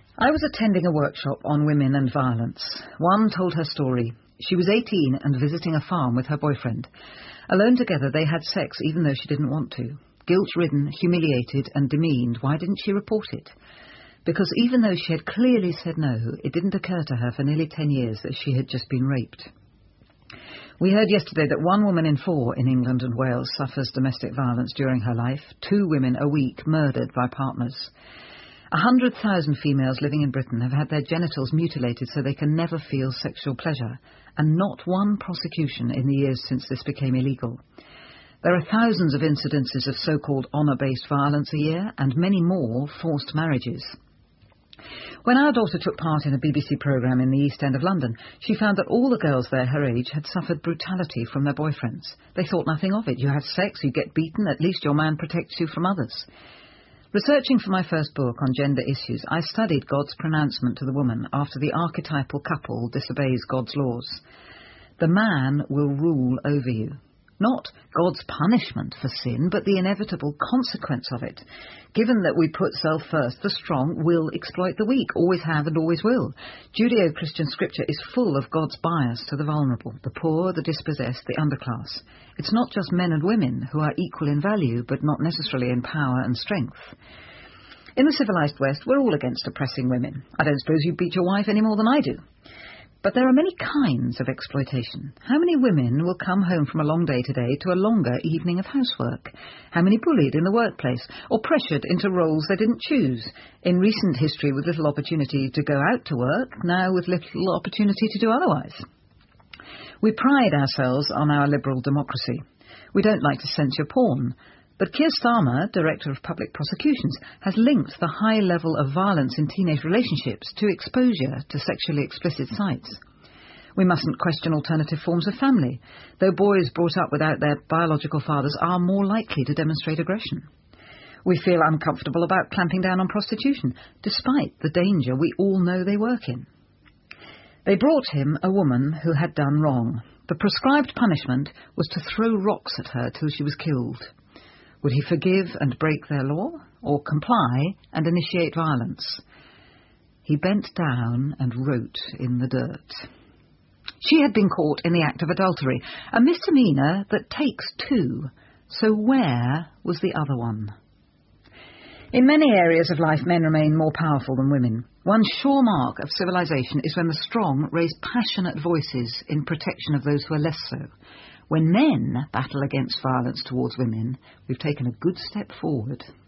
I was attending a workshop on women and violence. One told her story. She was 18 and visiting a farm with her boyfriend. Alone together, they had sex even though she didn't want to. Guilt-ridden, humiliated and demeaned, why didn't she report it? Because even though she had clearly said no, it didn't occur to her for nearly 10 years that she had just been raped. We heard yesterday that 1 woman in 4 in England and Wales suffers domestic violence during her life, 2 women a week murdered by partners. 100,000 females living in Britain have had their genitals mutilated so they can never feel sexual pleasure, and not one prosecution in the years since this became illegal. There are thousands of incidences of so-called honour-based violence a year, and many more forced marriages. When our daughter took part in a BBC programme in the East End of London, she found that all the girls there her age had suffered brutality from their boyfriends. They thought nothing of it. You have sex, you get beaten, at least your man protects you from others. Researching for my first book on gender issues, I studied God's pronouncement to the woman after the archetypal couple disobeys God's laws. The man will rule over you. Not God's punishment for sin, but the inevitable consequence of it. Given that we put self first, the strong will exploit the weak, always have and always will. Judeo-Christian scripture is full of God's bias to the vulnerable, the poor, the dispossessed, the underclass. It's not just men and women who are equal in value, but not necessarily in power and strength. In the civilized West, we're all against oppressing women. I don't suppose you beat your wife any more than I do. But there are many kinds of exploitation. How many women will come home from a long day today to a longer evening of housework? How many bullied in the workplace or pressured into roles they didn't choose? In recent history with little opportunity to go out to work, now with little opportunity to do otherwise. We pride ourselves on our liberal democracy. We don't like to censure porn. But Keir Starmer, Director of Public Prosecutions, has linked the high level of violence in teenage relationships to exposure to sexually explicit sites. We mustn't question alternative forms of family, though boys brought up without their biological fathers are more likely to demonstrate aggression. We feel uncomfortable about clamping down on prostitution, despite the danger we all know they work in. They brought him a woman who had done wrong. The prescribed punishment was to throw rocks at her till she was killed. Would he forgive and break their law, or comply and initiate violence? He bent down and wrote in the dirt. She had been caught in the act of adultery, a misdemeanour that takes 2. So where was the other one? In many areas of life, men remain more powerful than women. One sure mark of civilization is when the strong raise passionate voices in protection of those who are less so. When men battle against violence towards women, we've taken a good step forward.